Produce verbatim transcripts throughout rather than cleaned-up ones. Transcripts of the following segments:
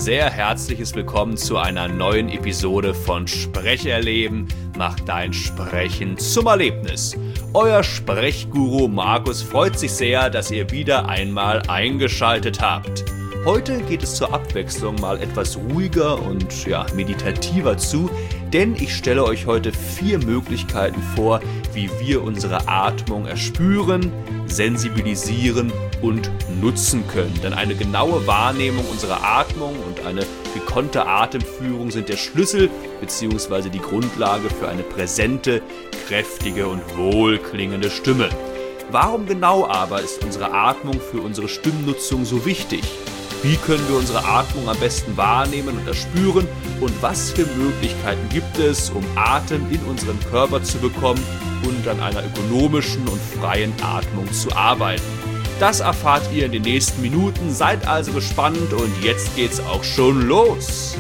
sehr herzliches Willkommen zu einer neuen Episode von Sprecherleben. Mach dein Sprechen zum Erlebnis. Euer Sprechguru Markus freut sich sehr, dass ihr wieder einmal eingeschaltet habt. Heute geht es zur Abwechslung mal etwas ruhiger und ja, meditativer zu, denn ich stelle euch heute vier Möglichkeiten vor, wie wir unsere Atmung erspüren, sensibilisieren und nutzen können. Denn eine genaue Wahrnehmung unserer Atmung und eine gekonnte Atemführung sind der Schlüssel bzw. die Grundlage für eine präsente, kräftige und wohlklingende Stimme. Warum genau aber ist unsere Atmung für unsere Stimmnutzung so wichtig? Wie können wir unsere Atmung am besten wahrnehmen und erspüren? Und was für Möglichkeiten gibt es, um Atem in unseren Körper zu bekommen und an einer ökonomischen und freien Atmung zu arbeiten? Das erfahrt ihr in den nächsten Minuten. Seid also gespannt und jetzt geht's auch schon los.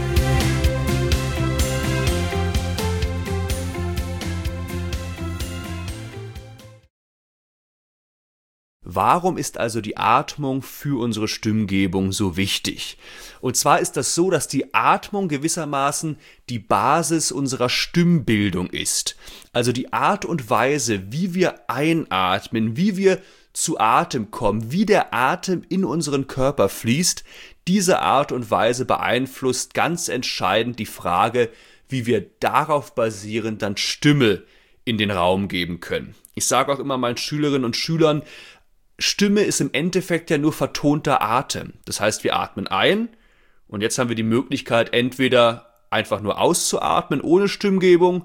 Warum ist also die Atmung für unsere Stimmgebung so wichtig? Und zwar ist das so, dass die Atmung gewissermaßen die Basis unserer Stimmbildung ist. Also die Art und Weise, wie wir einatmen, wie wir zu Atem kommen, wie der Atem in unseren Körper fließt, diese Art und Weise beeinflusst ganz entscheidend die Frage, wie wir darauf basierend dann Stimme in den Raum geben können. Ich sage auch immer meinen Schülerinnen und Schülern, Stimme ist im Endeffekt ja nur vertonter Atem. Das heißt, wir atmen ein und jetzt haben wir die Möglichkeit, entweder einfach nur auszuatmen ohne Stimmgebung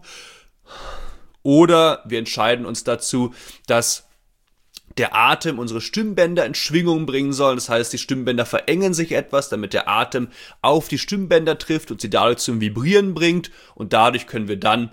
oder wir entscheiden uns dazu, dass der Atem unsere Stimmbänder in Schwingung bringen soll. Das heißt, die Stimmbänder verengen sich etwas, damit der Atem auf die Stimmbänder trifft und sie dadurch zum Vibrieren bringt und dadurch können wir dann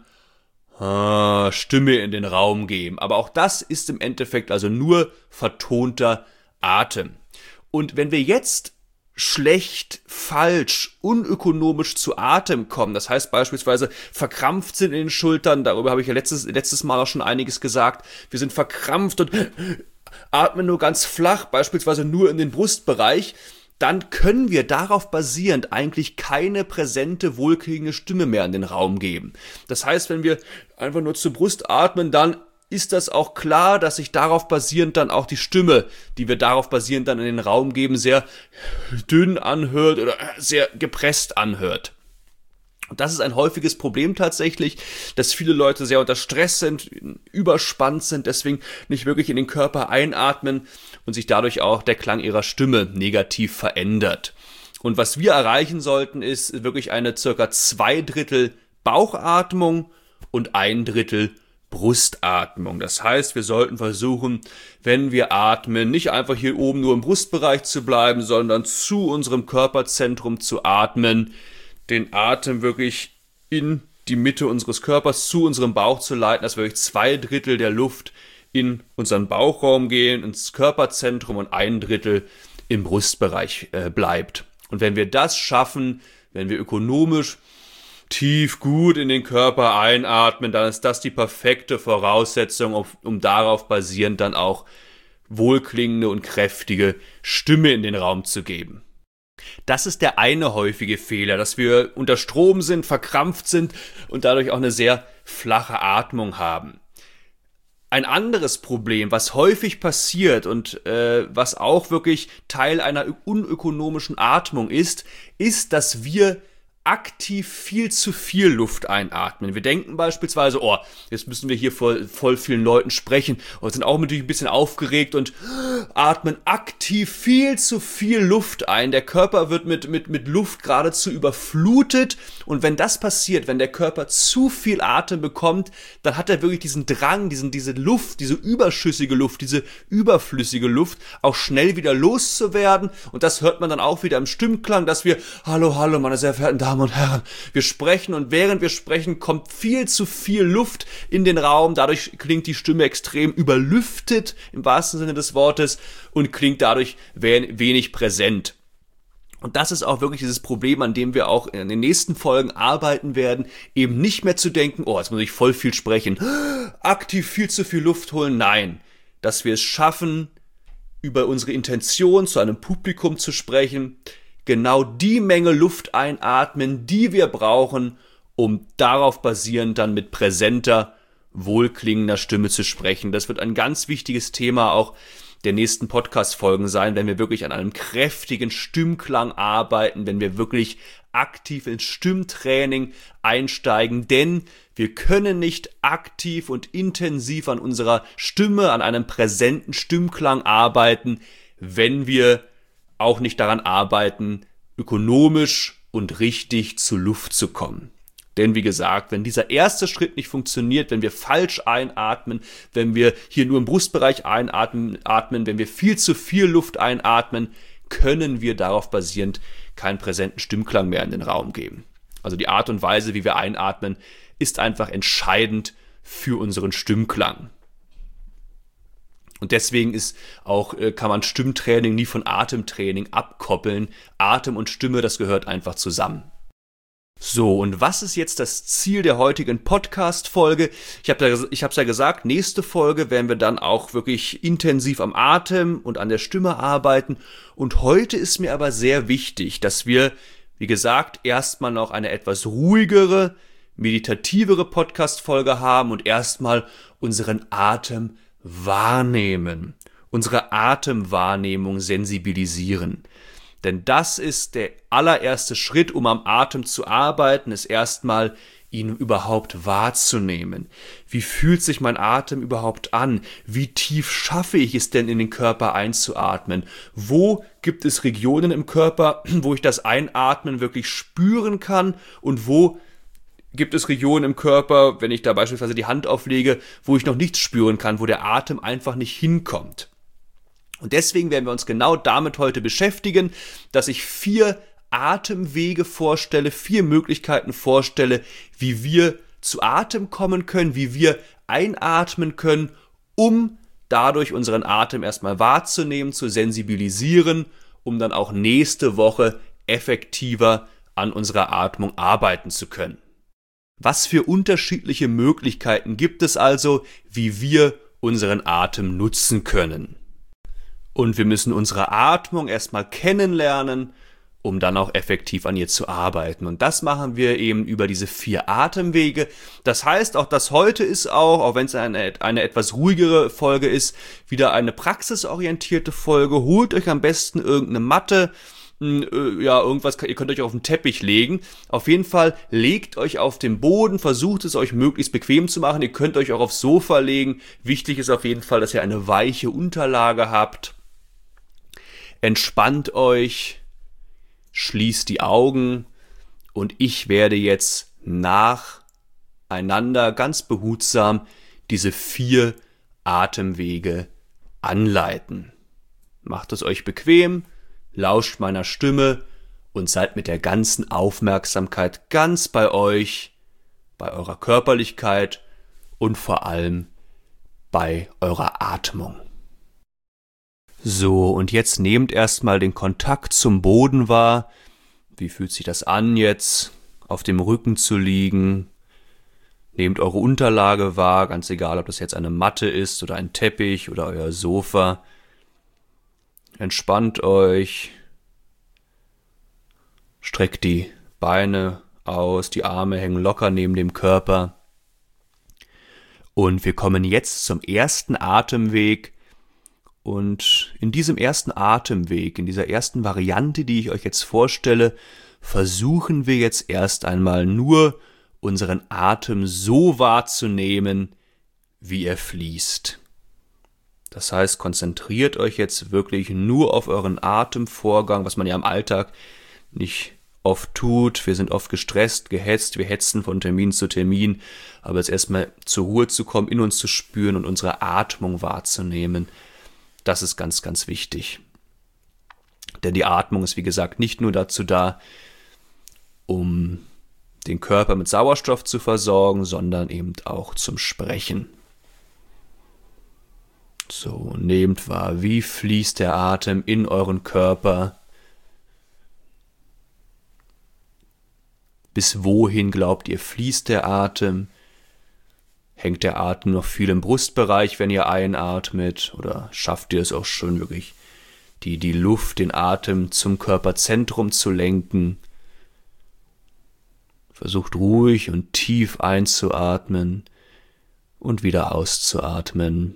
Stimme in den Raum geben. Aber auch das ist im Endeffekt also nur vertonter Atem. Und wenn wir jetzt schlecht, falsch, unökonomisch zu Atem kommen, das heißt beispielsweise verkrampft sind in den Schultern, darüber habe ich ja letztes, letztes Mal auch schon einiges gesagt, wir sind verkrampft und atmen nur ganz flach, beispielsweise nur in den Brustbereich, dann können wir darauf basierend eigentlich keine präsente, wohlklingende Stimme mehr in den Raum geben. Das heißt, wenn wir einfach nur zur Brust atmen, dann ist das auch klar, dass sich darauf basierend dann auch die Stimme, die wir darauf basierend dann in den Raum geben, sehr dünn anhört oder sehr gepresst anhört. Und das ist ein häufiges Problem tatsächlich, dass viele Leute sehr unter Stress sind, überspannt sind, deswegen nicht wirklich in den Körper einatmen und sich dadurch auch der Klang ihrer Stimme negativ verändert. Und was wir erreichen sollten, ist wirklich eine circa zwei Drittel Bauchatmung und ein Drittel Brustatmung. Das heißt, wir sollten versuchen, wenn wir atmen, nicht einfach hier oben nur im Brustbereich zu bleiben, sondern zu unserem Körperzentrum zu atmen, den Atem wirklich in die Mitte unseres Körpers zu unserem Bauch zu leiten, dass wirklich zwei Drittel der Luft in unseren Bauchraum gehen, ins Körperzentrum und ein Drittel im Brustbereich äh, bleibt. Und wenn wir das schaffen, wenn wir ökonomisch tief gut in den Körper einatmen, dann ist das die perfekte Voraussetzung, um, um darauf basierend dann auch wohlklingende und kräftige Stimme in den Raum zu geben. Das ist der eine häufige Fehler, dass wir unter Strom sind, verkrampft sind und dadurch auch eine sehr flache Atmung haben. Ein anderes Problem, was häufig passiert und äh, was auch wirklich Teil einer unökonomischen Atmung ist, ist, dass wir aktiv viel zu viel Luft einatmen. Wir denken beispielsweise, oh, jetzt müssen wir hier vor voll vielen Leuten sprechen und sind auch natürlich ein bisschen aufgeregt und atmen aktiv viel zu viel Luft ein. Der Körper wird mit, mit, mit Luft geradezu überflutet und wenn das passiert, wenn der Körper zu viel Atem bekommt, dann hat er wirklich diesen Drang, diesen, diese Luft, diese überschüssige Luft, diese überflüssige Luft auch schnell wieder loszuwerden und das hört man dann auch wieder im Stimmklang, dass wir, hallo, hallo, meine sehr verehrten Damen und Herren, wir sprechen und während wir sprechen, kommt viel zu viel Luft in den Raum. Dadurch klingt die Stimme extrem überlüftet im wahrsten Sinne des Wortes und klingt dadurch wenig präsent. Und das ist auch wirklich dieses Problem, an dem wir auch in den nächsten Folgen arbeiten werden, eben nicht mehr zu denken, oh, jetzt muss ich voll viel sprechen, aktiv viel zu viel Luft holen. Nein, dass wir es schaffen, über unsere Intention zu einem Publikum zu sprechen, genau die Menge Luft einatmen, die wir brauchen, um darauf basierend dann mit präsenter, wohlklingender Stimme zu sprechen. Das wird ein ganz wichtiges Thema auch der nächsten Podcast-Folgen sein, wenn wir wirklich an einem kräftigen Stimmklang arbeiten, wenn wir wirklich aktiv ins Stimmtraining einsteigen, denn wir können nicht aktiv und intensiv an unserer Stimme, an einem präsenten Stimmklang arbeiten, wenn wir auch nicht daran arbeiten, ökonomisch und richtig zur Luft zu kommen. Denn wie gesagt, wenn dieser erste Schritt nicht funktioniert, wenn wir falsch einatmen, wenn wir hier nur im Brustbereich einatmen, atmen, wenn wir viel zu viel Luft einatmen, können wir darauf basierend keinen präsenten Stimmklang mehr in den Raum geben. Also die Art und Weise, wie wir einatmen, ist einfach entscheidend für unseren Stimmklang. Und deswegen ist auch, kann man Stimmtraining nie von Atemtraining abkoppeln. Atem und Stimme, das gehört einfach zusammen. So, und was ist jetzt das Ziel der heutigen Podcast-Folge? Ich habe ja, ich habe es ja gesagt, nächste Folge werden wir dann auch wirklich intensiv am Atem und an der Stimme arbeiten. Und heute ist mir aber sehr wichtig, dass wir, wie gesagt, erstmal noch eine etwas ruhigere, meditativere Podcast-Folge haben und erstmal unseren Atem wahrnehmen, unsere Atemwahrnehmung sensibilisieren. Denn das ist der allererste Schritt, um am Atem zu arbeiten, ist erstmal, ihn überhaupt wahrzunehmen. Wie fühlt sich mein Atem überhaupt an? Wie tief schaffe ich es denn in den Körper einzuatmen? Wo gibt es Regionen im Körper, wo ich das Einatmen wirklich spüren kann? Und wo gibt es Regionen im Körper, wenn ich da beispielsweise die Hand auflege, wo ich noch nichts spüren kann, wo der Atem einfach nicht hinkommt? Und deswegen werden wir uns genau damit heute beschäftigen, dass ich vier Atemwege vorstelle, vier Möglichkeiten vorstelle, wie wir zu Atem kommen können, wie wir einatmen können, um dadurch unseren Atem erstmal wahrzunehmen, zu sensibilisieren, um dann auch nächste Woche effektiver an unserer Atmung arbeiten zu können. Was für unterschiedliche Möglichkeiten gibt es also, wie wir unseren Atem nutzen können? Und wir müssen unsere Atmung erstmal kennenlernen, um dann auch effektiv an ihr zu arbeiten. Und das machen wir eben über diese vier Atemwege. Das heißt, auch das heute ist auch, auch wenn es eine, eine etwas ruhigere Folge ist, wieder eine praxisorientierte Folge. Holt euch am besten irgendeine Matte, ja, irgendwas, ihr könnt euch auf den Teppich legen. Auf jeden Fall legt euch auf den Boden, versucht es euch möglichst bequem zu machen. Ihr könnt euch auch aufs Sofa legen. Wichtig ist auf jeden Fall, dass ihr eine weiche Unterlage habt. Entspannt euch, schließt die Augen und ich werde jetzt nacheinander ganz behutsam diese vier Atemwege anleiten. Macht es euch bequem, lauscht meiner Stimme und seid mit der ganzen Aufmerksamkeit ganz bei euch, bei eurer Körperlichkeit und vor allem bei eurer Atmung. So, und jetzt nehmt erstmal den Kontakt zum Boden wahr. Wie fühlt sich das an, jetzt auf dem Rücken zu liegen? Nehmt eure Unterlage wahr, ganz egal, ob das jetzt eine Matte ist oder ein Teppich oder euer Sofa. Entspannt euch. Streckt die Beine aus, die Arme hängen locker neben dem Körper. Und wir kommen jetzt zum ersten Atemweg. Und in diesem ersten Atemweg, in dieser ersten Variante, die ich euch jetzt vorstelle, versuchen wir jetzt erst einmal nur unseren Atem so wahrzunehmen, wie er fließt. Das heißt, konzentriert euch jetzt wirklich nur auf euren Atemvorgang, was man ja im Alltag nicht oft tut. Wir sind oft gestresst, gehetzt, wir hetzen von Termin zu Termin, aber jetzt erstmal zur Ruhe zu kommen, in uns zu spüren und unsere Atmung wahrzunehmen. Das ist ganz, ganz wichtig. Denn die Atmung ist, wie gesagt, nicht nur dazu da, um den Körper mit Sauerstoff zu versorgen, sondern eben auch zum Sprechen. So, nehmt wahr, wie fließt der Atem in euren Körper? Bis wohin, glaubt ihr, fließt der Atem? Hängt der Atem noch viel im Brustbereich, wenn ihr einatmet? Oder schafft ihr es auch schon wirklich die, die Luft, den Atem zum Körperzentrum zu lenken. Versucht ruhig und tief einzuatmen und wieder auszuatmen.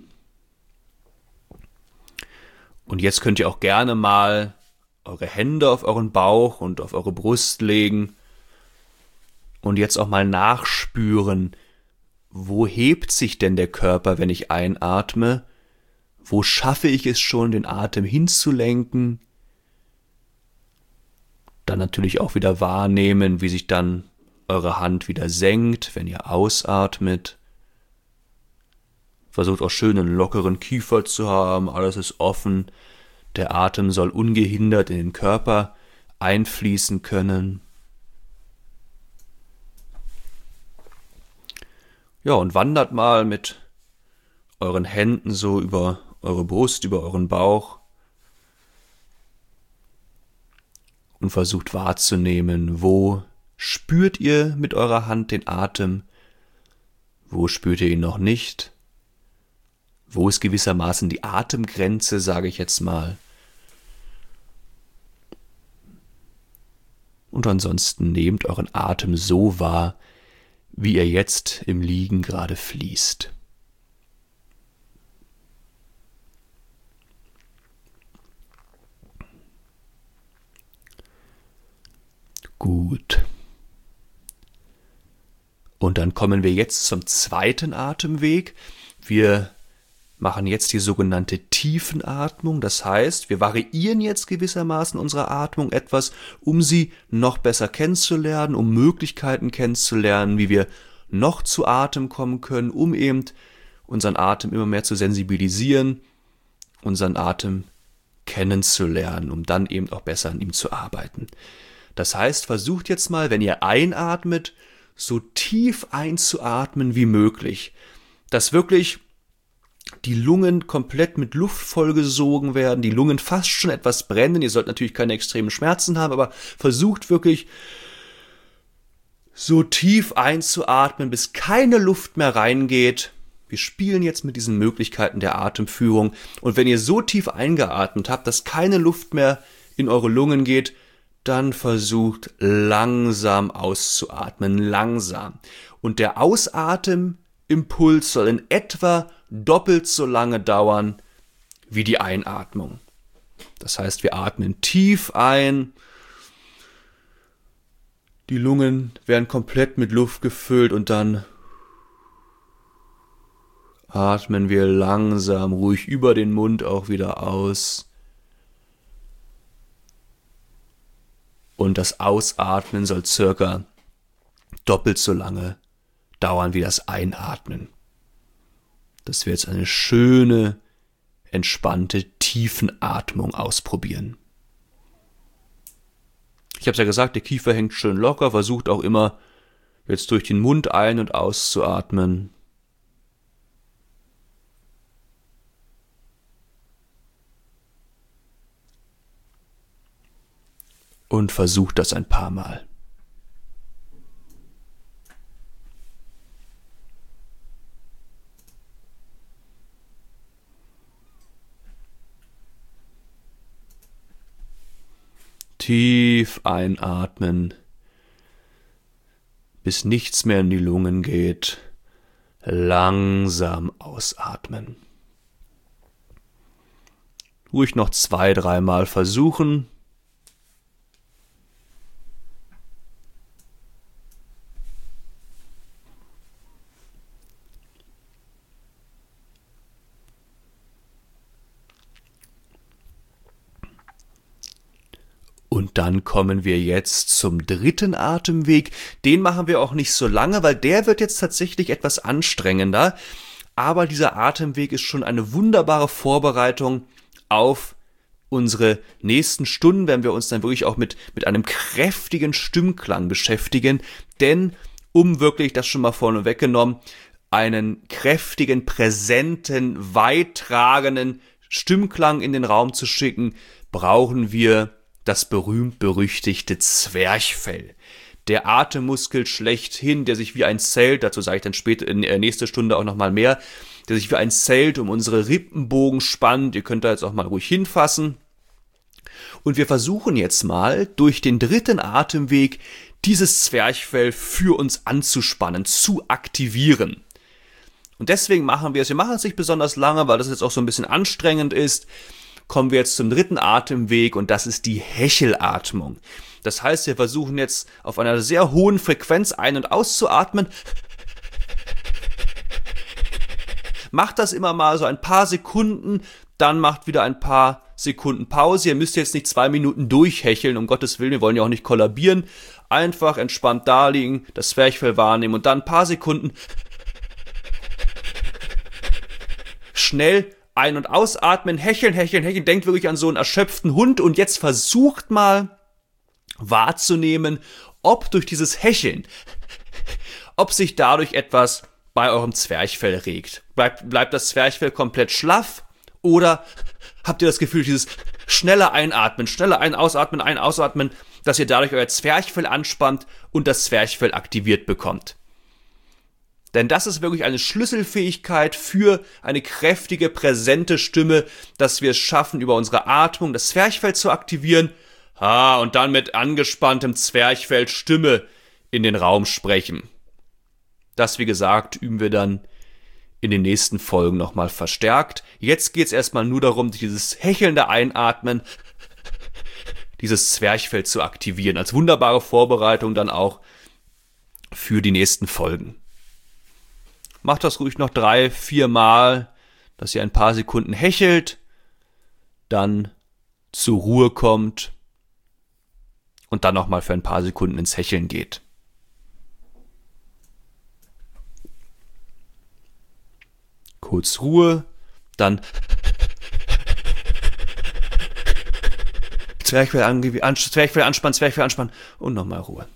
Und jetzt könnt ihr auch gerne mal eure Hände auf euren Bauch und auf eure Brust legen und jetzt auch mal nachspüren, wo hebt sich denn der Körper, wenn ich einatme? Wo schaffe ich es schon, den Atem hinzulenken? Dann natürlich auch wieder wahrnehmen, wie sich dann eure Hand wieder senkt, wenn ihr ausatmet. Versucht auch schön einen lockeren Kiefer zu haben, alles ist offen. Der Atem soll ungehindert in den Körper einfließen können. Ja, und wandert mal mit euren Händen so über eure Brust, über euren Bauch und versucht wahrzunehmen, wo spürt ihr mit eurer Hand den Atem, wo spürt ihr ihn noch nicht, wo ist gewissermaßen die Atemgrenze, sage ich jetzt mal. Und ansonsten nehmt euren Atem so wahr, wie er jetzt im Liegen gerade fließt. Gut. Und dann kommen wir jetzt zum zweiten Atemweg. Wir machen jetzt die sogenannte Tiefenatmung. Das heißt, wir variieren jetzt gewissermaßen unsere Atmung etwas, um sie noch besser kennenzulernen, um Möglichkeiten kennenzulernen, wie wir noch zu Atem kommen können, um eben unseren Atem immer mehr zu sensibilisieren, unseren Atem kennenzulernen, um dann eben auch besser an ihm zu arbeiten. Das heißt, versucht jetzt mal, wenn ihr einatmet, so tief einzuatmen wie möglich, dass wirklich die Lungen komplett mit Luft vollgesogen werden, die Lungen fast schon etwas brennen. Ihr sollt natürlich keine extremen Schmerzen haben, aber versucht wirklich so tief einzuatmen, bis keine Luft mehr reingeht. Wir spielen jetzt mit diesen Möglichkeiten der Atemführung. Und wenn ihr so tief eingeatmet habt, dass keine Luft mehr in eure Lungen geht, dann versucht langsam auszuatmen, langsam. Und der Ausatemimpuls soll in etwa doppelt so lange dauern wie die Einatmung. Das heißt, wir atmen tief ein, die Lungen werden komplett mit Luft gefüllt und dann atmen wir langsam, ruhig über den Mund auch wieder aus. Und das Ausatmen soll circa doppelt so lange dauern wie das Einatmen. Dass wir jetzt eine schöne, entspannte Tiefenatmung ausprobieren. Ich habe es ja gesagt, der Kiefer hängt schön locker, versucht auch immer jetzt durch den Mund ein- und auszuatmen. Und versucht das ein paar Mal. Tief einatmen, bis nichts mehr in die Lungen geht. Langsam ausatmen. Ruhig noch zwei, dreimal versuchen. Und dann kommen wir jetzt zum dritten Atemweg. Den machen wir auch nicht so lange, weil der wird jetzt tatsächlich etwas anstrengender. Aber dieser Atemweg ist schon eine wunderbare Vorbereitung auf unsere nächsten Stunden, wenn wir uns dann wirklich auch mit, mit einem kräftigen Stimmklang beschäftigen. Denn, um wirklich, das schon mal vorne weggenommen, einen kräftigen, präsenten, weittragenden Stimmklang in den Raum zu schicken, brauchen wir das berühmt-berüchtigte Zwerchfell. Der Atemmuskel schlechthin, der sich wie ein Zelt, dazu sage ich dann später in der nächsten Stunde auch nochmal mehr, der sich wie ein Zelt um unsere Rippenbogen spannt. Ihr könnt da jetzt auch mal ruhig hinfassen. Und wir versuchen jetzt mal durch den dritten Atemweg dieses Zwerchfell für uns anzuspannen, zu aktivieren. Und deswegen machen wir es, wir machen es nicht besonders lange, weil das jetzt auch so ein bisschen anstrengend ist, kommen wir jetzt zum dritten Atemweg und das ist die Hechelatmung. Das heißt, wir versuchen jetzt auf einer sehr hohen Frequenz ein- und auszuatmen. Macht das immer mal so ein paar Sekunden, dann macht wieder ein paar Sekunden Pause. Ihr müsst jetzt nicht zwei Minuten durchhecheln, um Gottes Willen, wir wollen ja auch nicht kollabieren. Einfach entspannt da liegen, das Zwerchfell wahrnehmen und dann ein paar Sekunden schnell ein- und ausatmen, hecheln, hecheln, hecheln. Denkt wirklich an so einen erschöpften Hund und jetzt versucht mal wahrzunehmen, ob durch dieses Hecheln, ob sich dadurch etwas bei eurem Zwerchfell regt. Bleibt, bleibt das Zwerchfell komplett schlaff oder habt ihr das Gefühl, dieses schnelle Einatmen, schnelle Ein-Ausatmen, Ein-Ausatmen, dass ihr dadurch euer Zwerchfell anspannt und das Zwerchfell aktiviert bekommt? Denn das ist wirklich eine Schlüsselfähigkeit für eine kräftige, präsente Stimme, dass wir es schaffen, über unsere Atmung das Zwerchfell zu aktivieren ah, und dann mit angespanntem Zwerchfell Stimme in den Raum sprechen. Das, wie gesagt, üben wir dann in den nächsten Folgen nochmal verstärkt. Jetzt geht es erstmal nur darum, dieses hechelnde Einatmen, dieses Zwerchfell zu aktivieren, als wunderbare Vorbereitung dann auch für die nächsten Folgen. Macht das ruhig noch drei, vier Mal, dass ihr ein paar Sekunden hechelt, dann zur Ruhe kommt und dann nochmal für ein paar Sekunden ins Hecheln geht. Kurz Ruhe, dann Zwerchfell, ange- an, Zwerchfell anspannen, Zwerchfell anspannen und nochmal Ruhe.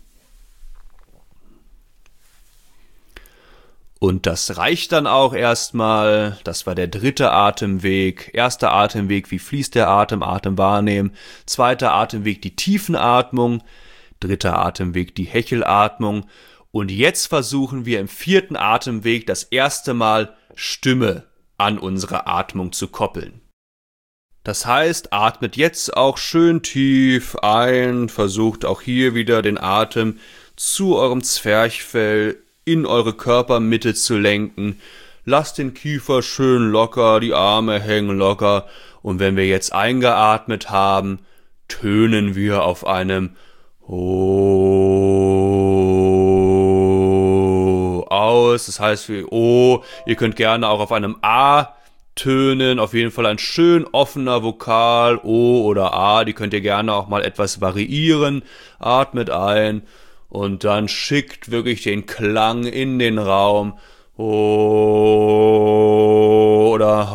Und das reicht dann auch erstmal. Das war der dritte Atemweg. Erster Atemweg, wie fließt der Atem, Atem wahrnehmen. Zweiter Atemweg, die Tiefenatmung. Dritter Atemweg, die Hechelatmung. Und jetzt versuchen wir im vierten Atemweg das erste Mal Stimme an unsere Atmung zu koppeln. Das heißt, atmet jetzt auch schön tief ein, versucht auch hier wieder den Atem zu eurem Zwerchfell in eure Körpermitte zu lenken. Lasst den Kiefer schön locker, die Arme hängen locker. Und wenn wir jetzt eingeatmet haben, tönen wir auf einem O aus. Das heißt wie O. Ihr könnt gerne auch auf einem A tönen. Auf jeden Fall ein schön offener Vokal. O oder A. Die könnt ihr gerne auch mal etwas variieren. Atmet ein. Und dann schickt wirklich den Klang in den Raum. O oder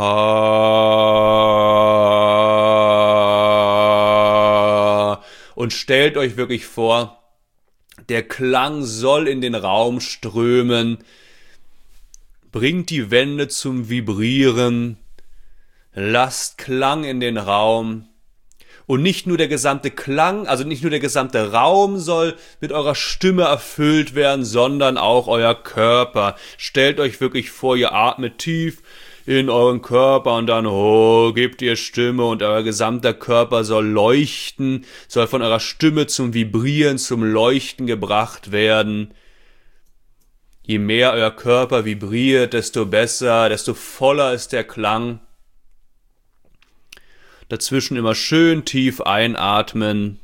Ha. Und stellt euch wirklich vor, der Klang soll in den Raum strömen. Bringt die Wände zum Vibrieren. Lasst Klang in den Raum. Und nicht nur der gesamte Klang, also nicht nur der gesamte Raum soll mit eurer Stimme erfüllt werden, sondern auch euer Körper. Stellt euch wirklich vor, ihr atmet tief in euren Körper und dann oh, gebt ihr Stimme und euer gesamter Körper soll leuchten, soll von eurer Stimme zum Vibrieren, zum Leuchten gebracht werden. Je mehr euer Körper vibriert, desto besser, desto voller ist der Klang. Dazwischen immer schön tief einatmen.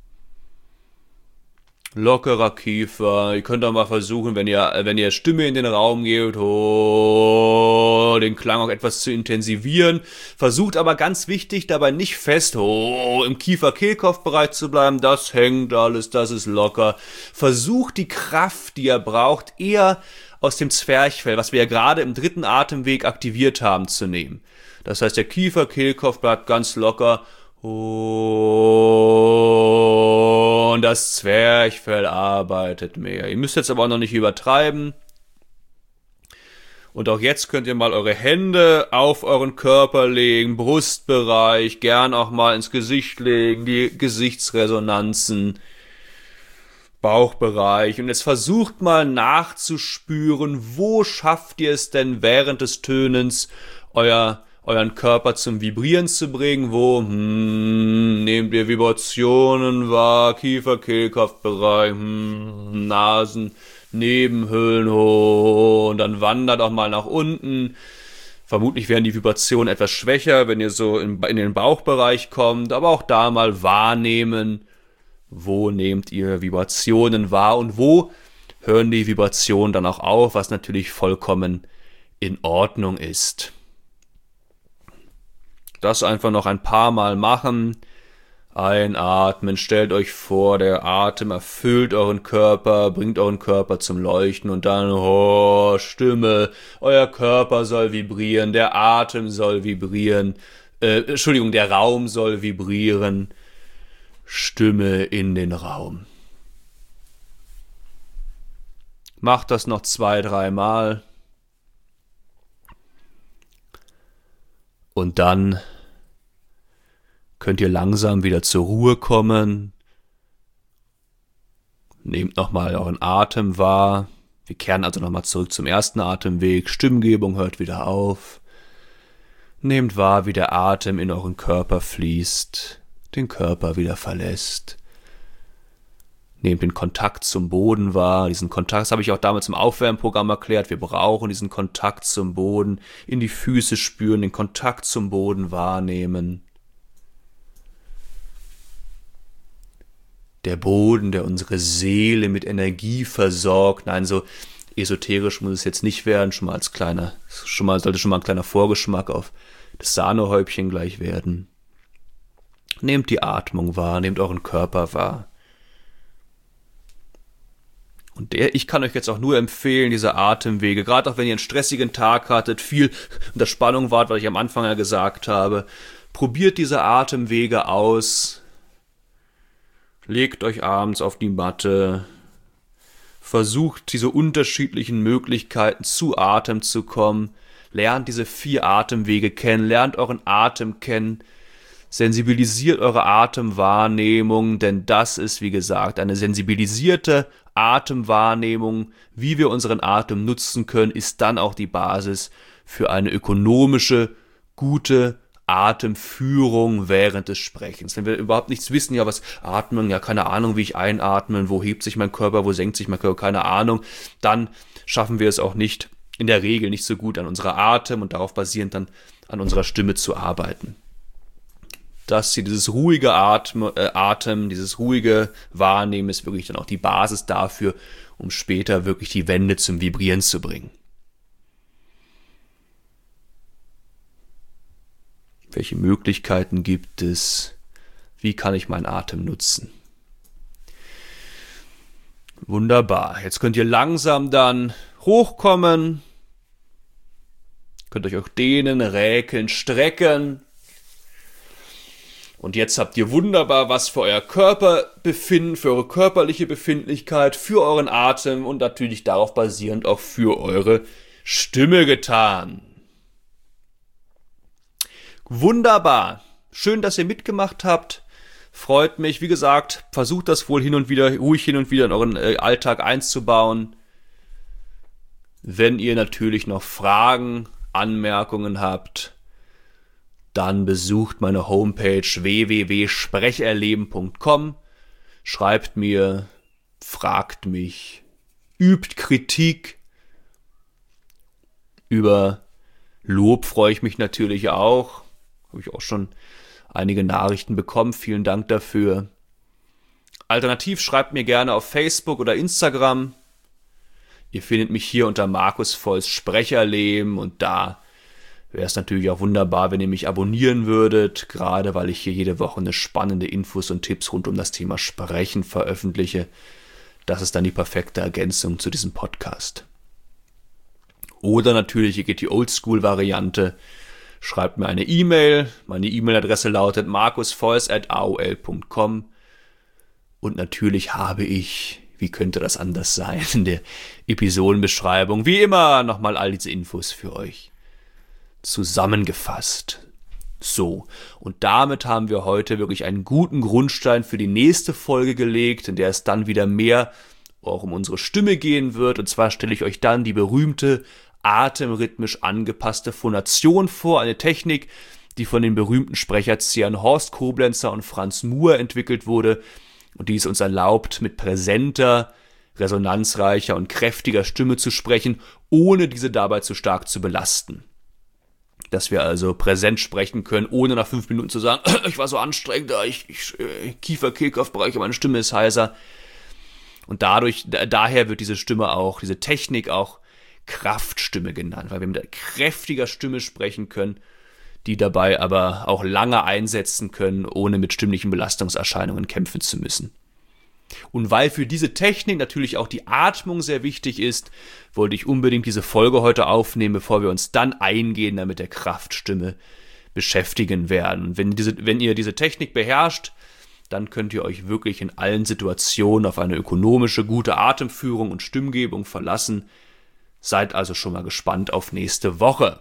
Lockerer Kiefer. Ihr könnt auch mal versuchen, wenn ihr, wenn ihr Stimme in den Raum gebt, oh, den Klang auch etwas zu intensivieren. Versucht aber ganz wichtig, dabei nicht fest oh, im Kiefer-Kehlkopfbereich zu bleiben. Das hängt alles, das ist locker. Versucht die Kraft, die ihr braucht, eher aus dem Zwerchfell, was wir ja gerade im dritten Atemweg aktiviert haben, zu nehmen. Das heißt, der Kiefer-Kehlkopf bleibt ganz locker und das Zwerchfell arbeitet mehr. Ihr müsst jetzt aber auch noch nicht übertreiben. Und auch jetzt könnt ihr mal eure Hände auf euren Körper legen, Brustbereich, gern auch mal ins Gesicht legen, die Gesichtsresonanzen, Bauchbereich. Und jetzt versucht mal nachzuspüren, wo schafft ihr es denn während des Tönens, euer euren Körper zum Vibrieren zu bringen. Wo hm, nehmt ihr Vibrationen wahr, Kiefer, Kehlkopfbereich, hm, Nasen, Nebenhöhlen hoch und dann wandert auch mal nach unten. Vermutlich werden die Vibrationen etwas schwächer, wenn ihr so in, in den Bauchbereich kommt, aber auch da mal wahrnehmen, wo nehmt ihr Vibrationen wahr und wo hören die Vibrationen dann auch auf, was natürlich vollkommen in Ordnung ist. Das einfach noch ein paar Mal machen. Einatmen, stellt euch vor, der Atem erfüllt euren Körper, bringt euren Körper zum Leuchten und dann, oh, Stimme, euer Körper soll vibrieren, der Atem soll vibrieren, äh, Entschuldigung, der Raum soll vibrieren, Stimme in den Raum. Macht das noch zwei, dreimal und dann könnt ihr langsam wieder zur Ruhe kommen. Nehmt nochmal euren Atem wahr. Wir kehren also nochmal zurück zum ersten Atemweg. Stimmgebung hört wieder auf. Nehmt wahr, wie der Atem in euren Körper fließt, den Körper wieder verlässt. Nehmt den Kontakt zum Boden wahr. Diesen Kontakt, das habe ich auch damals im Aufwärmprogramm erklärt. Wir brauchen diesen Kontakt zum Boden. In die Füße spüren, den Kontakt zum Boden wahrnehmen. Der Boden, der unsere Seele mit Energie versorgt. Nein, so esoterisch muss es jetzt nicht werden. Schon mal als kleiner, schon mal, sollte schon mal ein kleiner Vorgeschmack auf das Sahnehäubchen gleich werden. Nehmt die Atmung wahr, nehmt euren Körper wahr. Und der, ich kann euch jetzt auch nur empfehlen, diese Atemwege, gerade auch wenn ihr einen stressigen Tag hattet, viel unter Spannung wart, was ich am Anfang ja gesagt habe, probiert diese Atemwege aus. Legt euch abends auf die Matte, versucht diese unterschiedlichen Möglichkeiten zu Atem zu kommen, lernt diese vier Atemwege kennen, lernt euren Atem kennen, sensibilisiert eure Atemwahrnehmung, denn das ist, wie gesagt, eine sensibilisierte Atemwahrnehmung, wie wir unseren Atem nutzen können, ist dann auch die Basis für eine ökonomische, gute Atemführung während des Sprechens. Wenn wir überhaupt nichts wissen, ja, was atmen, ja, keine Ahnung, wie ich einatme, wo hebt sich mein Körper, wo senkt sich mein Körper, keine Ahnung, dann schaffen wir es auch nicht, in der Regel nicht so gut an unserer Atem und darauf basierend dann an unserer Stimme zu arbeiten. Das hier, dieses ruhige Atem, äh, Atem, dieses ruhige Wahrnehmen ist wirklich dann auch die Basis dafür, um später wirklich die Wände zum Vibrieren zu bringen. Welche Möglichkeiten gibt es? Wie kann ich meinen Atem nutzen? Wunderbar. Jetzt könnt ihr langsam dann hochkommen. Könnt euch auch dehnen, räkeln, strecken. Und jetzt habt ihr wunderbar was für euer Körperbefinden, für eure körperliche Befindlichkeit, für euren Atem und natürlich darauf basierend auch für eure Stimme getan. Wunderbar. Schön, dass ihr mitgemacht habt. Freut mich. Wie gesagt, versucht das wohl hin und wieder, ruhig hin und wieder in euren äh, Alltag einzubauen. Wenn ihr natürlich noch Fragen, Anmerkungen habt, dann besucht meine Homepage w w w punkt sprecherleben punkt com. Schreibt mir, fragt mich, übt Kritik. Über Lob freue ich mich natürlich auch. Habe ich auch schon einige Nachrichten bekommen. Vielen Dank dafür. Alternativ schreibt mir gerne auf Facebook oder Instagram. Ihr findet mich hier unter Markus Volz Sprecherleben und da wäre es natürlich auch wunderbar, wenn ihr mich abonnieren würdet, gerade weil ich hier jede Woche eine spannende Infos und Tipps rund um das Thema Sprechen veröffentliche. Das ist dann die perfekte Ergänzung zu diesem Podcast. Oder natürlich, ihr geht die Oldschool-Variante. Schreibt mir eine E-Mail. Meine E-Mail-Adresse lautet markusvolz at a o l punkt com. Und natürlich habe ich, wie könnte das anders sein, in der Episodenbeschreibung, wie immer, nochmal all diese Infos für euch zusammengefasst. So, und damit haben wir heute wirklich einen guten Grundstein für die nächste Folge gelegt, in der es dann wieder mehr auch um unsere Stimme gehen wird. Und zwar stelle ich euch dann die berühmte atemrhythmisch angepasste Phonation vor, eine Technik, die von den berühmten Sprecherziehern Horst Koblenzer und Franz Muhr entwickelt wurde und die es uns erlaubt, mit präsenter, resonanzreicher und kräftiger Stimme zu sprechen, ohne diese dabei zu stark zu belasten. Dass wir also präsent sprechen können, ohne nach fünf Minuten zu sagen, ich war so anstrengend, ich, ich, ich Kiefer-Kehlkopfbereich, meine Stimme ist heiser. Und dadurch, da, daher wird diese Stimme auch, diese Technik auch Kraftstimme genannt, weil wir mit kräftiger Stimme sprechen können, die dabei aber auch lange einsetzen können, ohne mit stimmlichen Belastungserscheinungen kämpfen zu müssen. Und weil für diese Technik natürlich auch die Atmung sehr wichtig ist, wollte ich unbedingt diese Folge heute aufnehmen, bevor wir uns dann eingehender mit der Kraftstimme beschäftigen werden. Und wenn, diese, wenn ihr diese Technik beherrscht, dann könnt ihr euch wirklich in allen Situationen auf eine ökonomische, gute Atemführung und Stimmgebung verlassen. Seid also schon mal gespannt auf nächste Woche.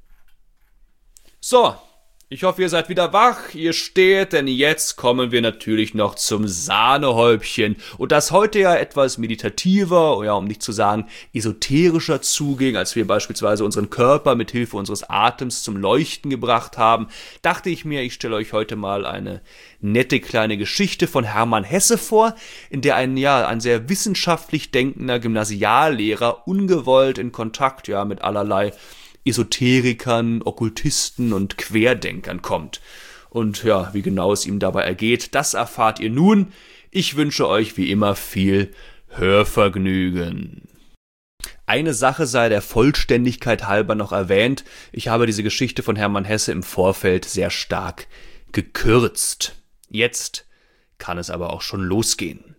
So, ich hoffe, ihr seid wieder wach, ihr steht, denn jetzt kommen wir natürlich noch zum Sahnehäubchen. Und das heute ja etwas meditativer, ja, um nicht zu sagen esoterischer zuging, als wir beispielsweise unseren Körper mit Hilfe unseres Atems zum Leuchten gebracht haben, dachte ich mir, ich stelle euch heute mal eine nette kleine Geschichte von Hermann Hesse vor, in der ein, ja, ein sehr wissenschaftlich denkender Gymnasiallehrer ungewollt in Kontakt, ja, mit allerlei Esoterikern, Okkultisten und Querdenkern kommt. Und ja, wie genau es ihm dabei ergeht, das erfahrt ihr nun. Ich wünsche euch wie immer viel Hörvergnügen. Eine Sache sei der Vollständigkeit halber noch erwähnt. Ich habe diese Geschichte von Hermann Hesse im Vorfeld sehr stark gekürzt. Jetzt kann es aber auch schon losgehen.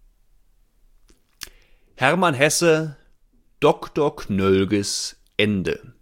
Hermann Hesse, Doktor Knöllges Ende.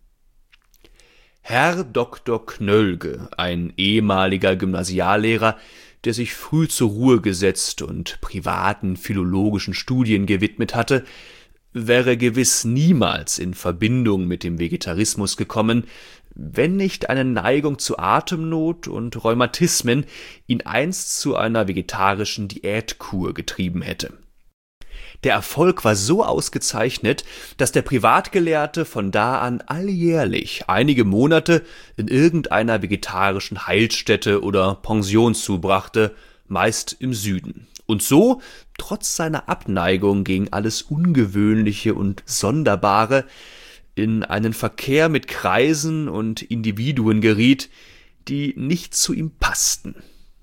Herr Doktor Knöllge, ein ehemaliger Gymnasiallehrer, der sich früh zur Ruhe gesetzt und privaten philologischen Studien gewidmet hatte, wäre gewiss niemals in Verbindung mit dem Vegetarismus gekommen, wenn nicht eine Neigung zu Atemnot und Rheumatismen ihn einst zu einer vegetarischen Diätkur getrieben hätte. Der Erfolg war so ausgezeichnet, dass der Privatgelehrte von da an alljährlich einige Monate in irgendeiner vegetarischen Heilstätte oder Pension zubrachte, meist im Süden. Und so, trotz seiner Abneigung gegen alles Ungewöhnliche und Sonderbare, in einen Verkehr mit Kreisen und Individuen geriet, die nicht zu ihm passten.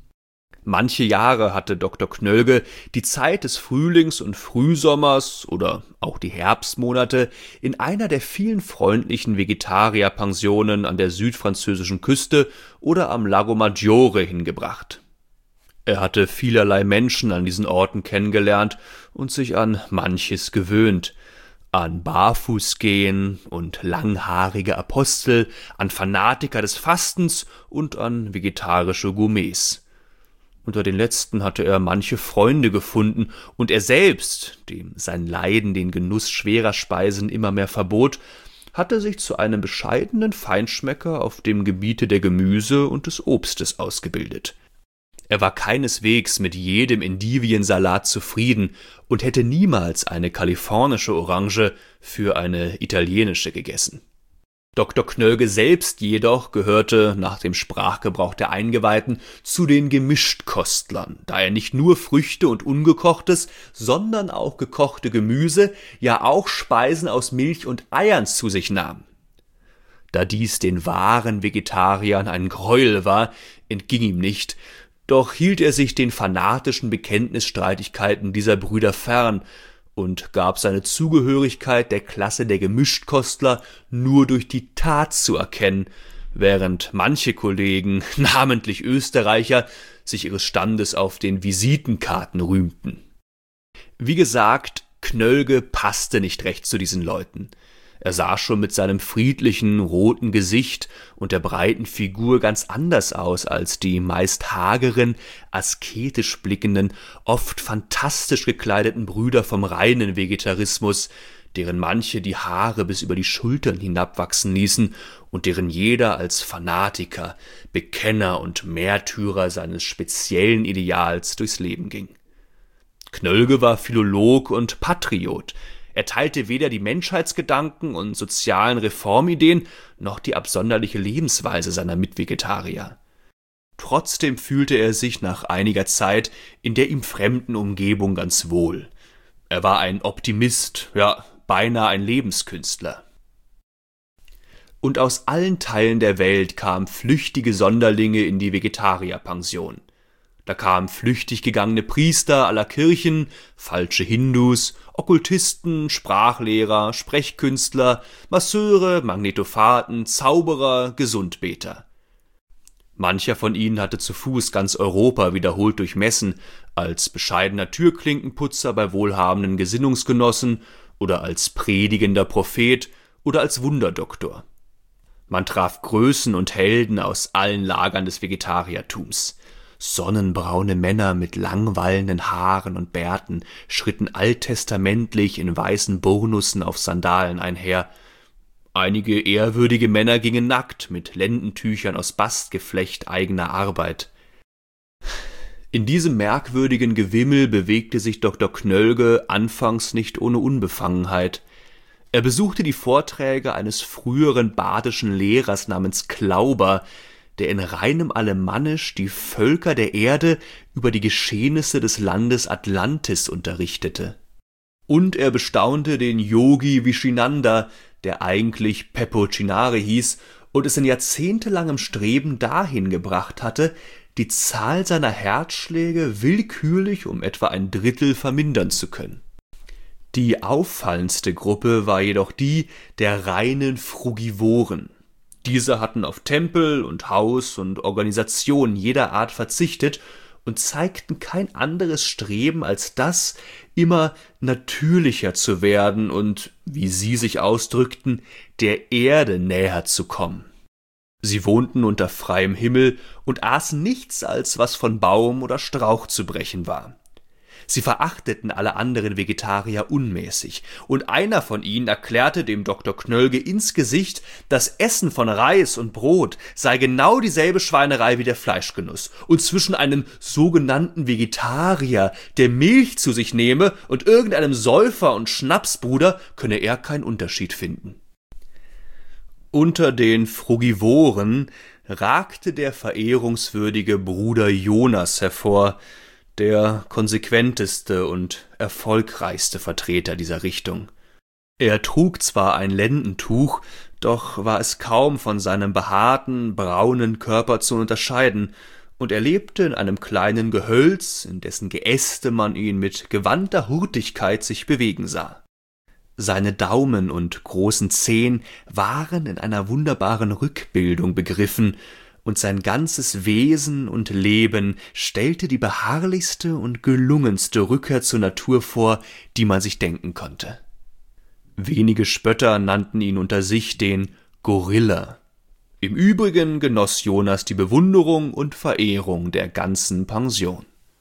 Manche Jahre hatte Doktor Knöllge die Zeit des Frühlings und Frühsommers oder auch die Herbstmonate in einer der vielen freundlichen Vegetarierpensionen an der südfranzösischen Küste oder am Lago Maggiore hingebracht. Er hatte vielerlei Menschen an diesen Orten kennengelernt und sich an manches gewöhnt, an Barfußgehen und langhaarige Apostel, an Fanatiker des Fastens und an vegetarische Gourmets. Unter den letzten hatte er manche Freunde gefunden, und er selbst, dem sein Leiden den Genuss schwerer Speisen immer mehr verbot, hatte sich zu einem bescheidenen Feinschmecker auf dem Gebiete der Gemüse und des Obstes ausgebildet. Er war keineswegs mit jedem Endiviensalat zufrieden und hätte niemals eine kalifornische Orange für eine italienische gegessen. Doktor Knöllge selbst jedoch gehörte nach dem Sprachgebrauch der Eingeweihten zu den Gemischtkostlern, da er nicht nur Früchte und ungekochtes, sondern auch gekochte Gemüse, ja auch Speisen aus Milch und Eiern zu sich nahm. Da dies den wahren Vegetariern ein Gräuel war, entging ihm nicht, doch hielt er sich den fanatischen Bekenntnisstreitigkeiten dieser Brüder fern und gab seine Zugehörigkeit der Klasse der Gemischtkostler nur durch die Tat zu erkennen, während manche Kollegen, namentlich Österreicher, sich ihres Standes auf den Visitenkarten rühmten. Wie gesagt, Knöllge passte nicht recht zu diesen Leuten. Er sah schon mit seinem friedlichen, roten Gesicht und der breiten Figur ganz anders aus als die meist hageren, asketisch blickenden, oft fantastisch gekleideten Brüder vom reinen Vegetarismus, deren manche die Haare bis über die Schultern hinabwachsen ließen und deren jeder als Fanatiker, Bekenner und Märtyrer seines speziellen Ideals durchs Leben ging. Knöllge war Philolog und Patriot. Er teilte weder die Menschheitsgedanken und sozialen Reformideen noch die absonderliche Lebensweise seiner Mitvegetarier. Trotzdem fühlte er sich nach einiger Zeit in der ihm fremden Umgebung ganz wohl. Er war ein Optimist, ja, beinahe ein Lebenskünstler. Und aus allen Teilen der Welt kamen flüchtige Sonderlinge in die Vegetarierpension. Da kamen flüchtig gegangene Priester aller Kirchen, falsche Hindus, Okkultisten, Sprachlehrer, Sprechkünstler, Masseure, Magnetophaten, Zauberer, Gesundbeter. Mancher von ihnen hatte zu Fuß ganz Europa wiederholt durchmessen, als bescheidener Türklinkenputzer bei wohlhabenden Gesinnungsgenossen oder als predigender Prophet oder als Wunderdoktor. Man traf Größen und Helden aus allen Lagern des Vegetariertums. Sonnenbraune Männer mit langwallenden Haaren und Bärten schritten alttestamentlich in weißen Burnussen auf Sandalen einher. Einige ehrwürdige Männer gingen nackt mit Lendentüchern aus Bastgeflecht eigener Arbeit. In diesem merkwürdigen Gewimmel bewegte sich Doktor Knöllge anfangs nicht ohne Unbefangenheit. Er besuchte die Vorträge eines früheren badischen Lehrers namens Klauber, der in reinem Alemannisch die Völker der Erde über die Geschehnisse des Landes Atlantis unterrichtete. Und er bestaunte den Yogi Vishinanda, der eigentlich Peppo Chinare hieß und es in jahrzehntelangem Streben dahin gebracht hatte, die Zahl seiner Herzschläge willkürlich um etwa ein Drittel vermindern zu können. Die auffallendste Gruppe war jedoch die der reinen Frugivoren. Diese hatten auf Tempel und Haus und Organisation jeder Art verzichtet und zeigten kein anderes Streben als das, immer natürlicher zu werden und, wie sie sich ausdrückten, der Erde näher zu kommen. Sie wohnten unter freiem Himmel und aßen nichts, als was von Baum oder Strauch zu brechen war. Sie verachteten alle anderen Vegetarier unmäßig, und einer von ihnen erklärte dem Doktor Knöllge ins Gesicht, das Essen von Reis und Brot sei genau dieselbe Schweinerei wie der Fleischgenuss, und zwischen einem sogenannten Vegetarier, der Milch zu sich nehme, und irgendeinem Säufer und Schnapsbruder könne er keinen Unterschied finden. Unter den Frugivoren ragte der verehrungswürdige Bruder Jonas hervor, der konsequenteste und erfolgreichste Vertreter dieser Richtung. Er trug zwar ein Lendentuch, doch war es kaum von seinem behaarten, braunen Körper zu unterscheiden, und er lebte in einem kleinen Gehölz, in dessen Geäste man ihn mit gewandter Hurtigkeit sich bewegen sah. Seine Daumen und großen Zehen waren in einer wunderbaren Rückbildung begriffen, und sein ganzes Wesen und Leben stellte die beharrlichste und gelungenste Rückkehr zur Natur vor, die man sich denken konnte. Wenige Spötter nannten ihn unter sich den Gorilla. Im Übrigen genoss Jonas die Bewunderung und Verehrung der ganzen Pension.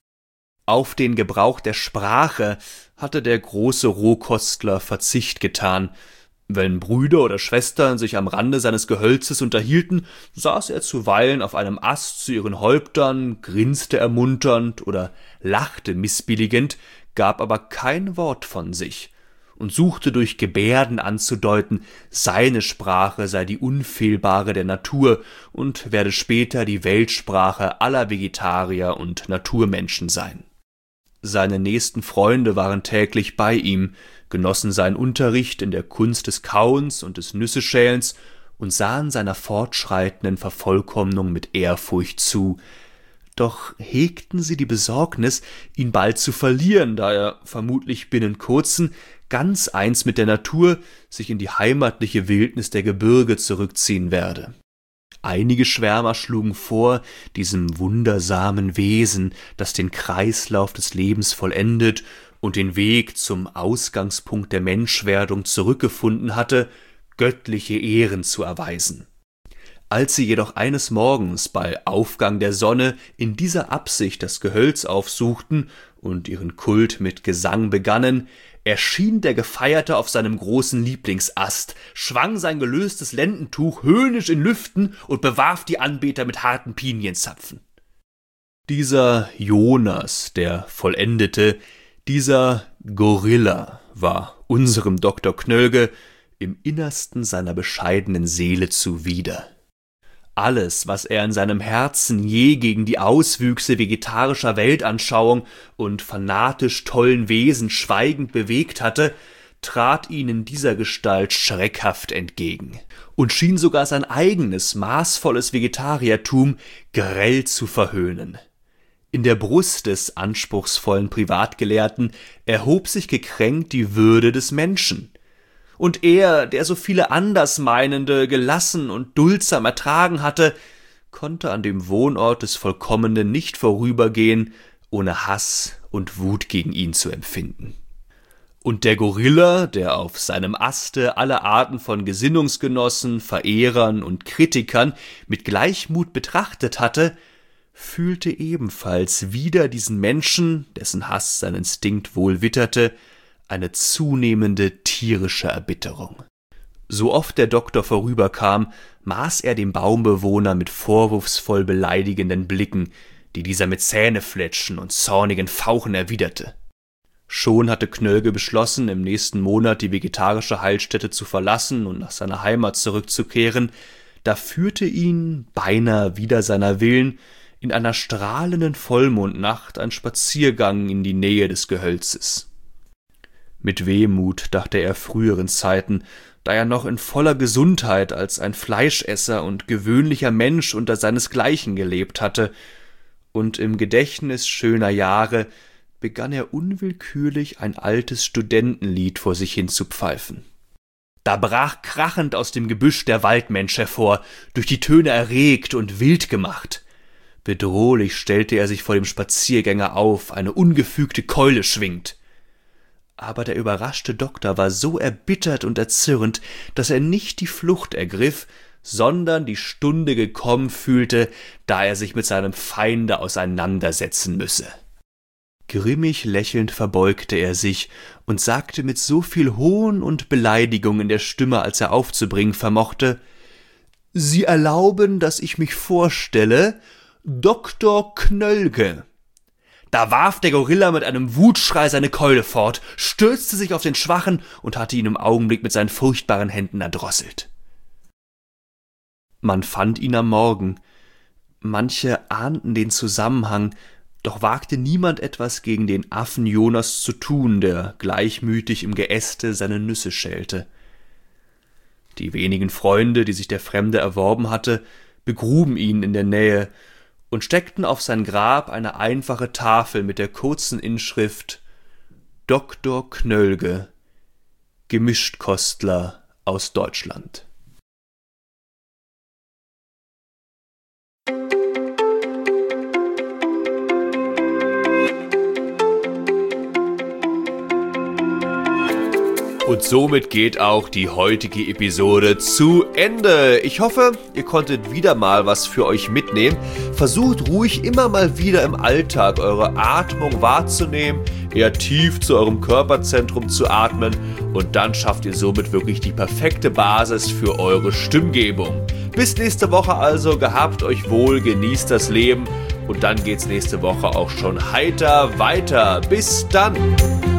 Auf den Gebrauch der Sprache hatte der große Rohkostler Verzicht getan. Wenn Brüder oder Schwestern sich am Rande seines Gehölzes unterhielten, saß er zuweilen auf einem Ast zu ihren Häuptern, grinste ermunternd oder lachte missbilligend, gab aber kein Wort von sich und suchte durch Gebärden anzudeuten, seine Sprache sei die unfehlbare der Natur und werde später die Weltsprache aller Vegetarier und Naturmenschen sein. Seine nächsten Freunde waren täglich bei ihm, genossen seinen Unterricht in der Kunst des Kauens und des Nüsseschälens und sahen seiner fortschreitenden Vervollkommnung mit Ehrfurcht zu. Doch hegten sie die Besorgnis, ihn bald zu verlieren, da er vermutlich binnen kurzem ganz eins mit der Natur sich in die heimatliche Wildnis der Gebirge zurückziehen werde. Einige Schwärmer schlugen vor, diesem wundersamen Wesen, das den Kreislauf des Lebens vollendet und den Weg zum Ausgangspunkt der Menschwerdung zurückgefunden hatte, göttliche Ehren zu erweisen. Als sie jedoch eines Morgens bei Aufgang der Sonne in dieser Absicht das Gehölz aufsuchten und ihren Kult mit Gesang begannen, erschien der Gefeierte auf seinem großen Lieblingsast, schwang sein gelöstes Lendentuch höhnisch in Lüften und bewarf die Anbeter mit harten Pinienzapfen. Dieser Jonas, der Vollendete, dieser Gorilla, war unserem Doktor Knöllge, im Innersten seiner bescheidenen Seele zuwider. Alles, was er in seinem Herzen je gegen die Auswüchse vegetarischer Weltanschauung und fanatisch tollen Wesen schweigend bewegt hatte, trat ihn in dieser Gestalt schreckhaft entgegen und schien sogar sein eigenes, maßvolles Vegetariertum grell zu verhöhnen. In der Brust des anspruchsvollen Privatgelehrten erhob sich gekränkt die Würde des Menschen. Und er, der so viele Andersmeinende gelassen und duldsam ertragen hatte, konnte an dem Wohnort des Vollkommenen nicht vorübergehen, ohne Hass und Wut gegen ihn zu empfinden. Und der Gorilla, der auf seinem Aste alle Arten von Gesinnungsgenossen, Verehrern und Kritikern mit Gleichmut betrachtet hatte, fühlte ebenfalls wider diesen Menschen, dessen Hass sein Instinkt wohl witterte, eine zunehmende tierische Erbitterung. So oft der Doktor vorüberkam, maß er dem Baumbewohner mit vorwurfsvoll beleidigenden Blicken, die dieser mit Zähnefletschen und zornigen Fauchen erwiderte. Schon hatte Knöllge beschlossen, im nächsten Monat die vegetarische Heilstätte zu verlassen und nach seiner Heimat zurückzukehren, da führte ihn, beinahe wider seiner Willen, in einer strahlenden Vollmondnacht ein Spaziergang in die Nähe des Gehölzes. Mit Wehmut dachte er früheren Zeiten, da er noch in voller Gesundheit als ein Fleischesser und gewöhnlicher Mensch unter seinesgleichen gelebt hatte, und im Gedächtnis schöner Jahre begann er unwillkürlich ein altes Studentenlied vor sich hin zu pfeifen. Da brach krachend aus dem Gebüsch der Waldmensch hervor, durch die Töne erregt und wild gemacht. Bedrohlich stellte er sich vor dem Spaziergänger auf, eine ungefügte Keule schwingt. Aber der überraschte Doktor war so erbittert und erzürnt, dass er nicht die Flucht ergriff, sondern die Stunde gekommen fühlte, da er sich mit seinem Feinde auseinandersetzen müsse. Grimmig lächelnd verbeugte er sich und sagte mit so viel Hohn und Beleidigung in der Stimme, als er aufzubringen vermochte: »Sie erlauben, dass ich mich vorstelle, Doktor Knöllge.« Da warf der Gorilla mit einem Wutschrei seine Keule fort, stürzte sich auf den Schwachen und hatte ihn im Augenblick mit seinen furchtbaren Händen erdrosselt. Man fand ihn am Morgen. Manche ahnten den Zusammenhang, doch wagte niemand etwas gegen den Affen Jonas zu tun, der gleichmütig im Geäste seine Nüsse schälte. Die wenigen Freunde, die sich der Fremde erworben hatte, begruben ihn in der Nähe und steckten auf sein Grab eine einfache Tafel mit der kurzen Inschrift »Doktor Knöllge, Gemischtkostler aus Deutschland«. Und somit geht auch die heutige Episode zu Ende. Ich hoffe, ihr konntet wieder mal was für euch mitnehmen. Versucht ruhig immer mal wieder im Alltag eure Atmung wahrzunehmen, eher tief zu eurem Körperzentrum zu atmen und dann schafft ihr somit wirklich die perfekte Basis für eure Stimmgebung. Bis nächste Woche also, gehabt euch wohl, genießt das Leben und dann geht's nächste Woche auch schon heiter weiter. Bis dann!